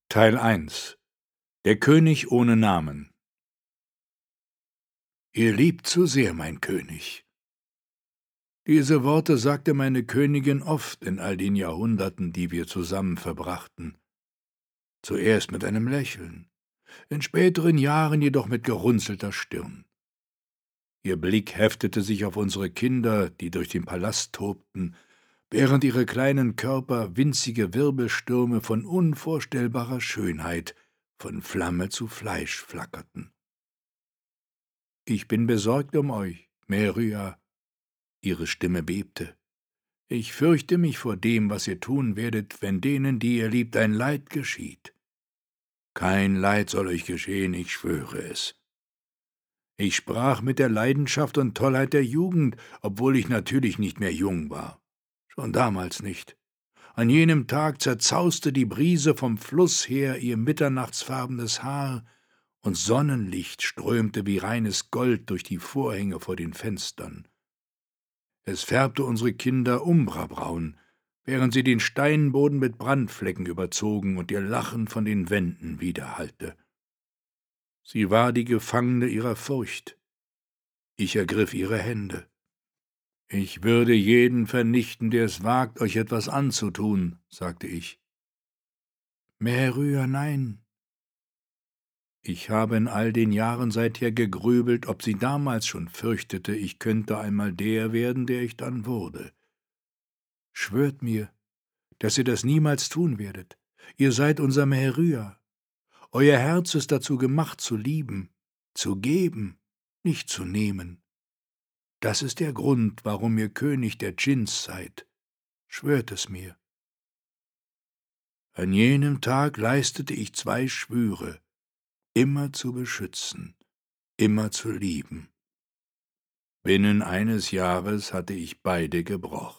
Teil 1: Der König ohne Namen. »Ihr liebt zu sehr, mein König.« Diese Worte sagte meine Königin oft in all den Jahrhunderten, die wir zusammen verbrachten. Zuerst mit einem Lächeln, in späteren Jahren jedoch mit gerunzelter Stirn. Ihr Blick heftete sich auf unsere Kinder, die durch den Palast tobten, während ihre kleinen Körper winzige Wirbelstürme von unvorstellbarer Schönheit von Flamme zu Fleisch flackerten. »Ich bin besorgt um euch, Meherya.« Ihre Stimme bebte. »Ich fürchte mich vor dem, was ihr tun werdet, wenn denen, die ihr liebt, ein Leid geschieht. Kein Leid soll euch geschehen, ich schwöre es. Ich sprach mit der Leidenschaft und Tollheit der Jugend, obwohl ich natürlich nicht mehr jung war. Schon damals nicht. An jenem Tag zerzauste die Brise vom Fluss her ihr mitternachtsfarbenes Haar, und Sonnenlicht strömte wie reines Gold durch die Vorhänge vor den Fenstern. Es färbte unsere Kinder umbrabraun, während sie den Steinboden mit Brandflecken überzogen und ihr Lachen von den Wänden widerhallte. Sie war die Gefangene ihrer Furcht. Ich ergriff ihre Hände. »Ich würde jeden vernichten, der es wagt, euch etwas anzutun«, sagte ich. »Meherya, nein.« Ich habe in all den Jahren seither gegrübelt, ob sie damals schon fürchtete, ich könnte einmal der werden, der ich dann wurde. Schwört mir, dass ihr das niemals tun werdet. Ihr seid unser Meherya. Euer Herz ist dazu gemacht, zu lieben, zu geben, nicht zu nehmen. Das ist der Grund, warum ihr König der Dschinns seid. Schwört es mir.« An jenem Tag leistete ich 2 Schwüre, immer zu beschützen, immer zu lieben. Binnen eines Jahres hatte ich beide gebrochen.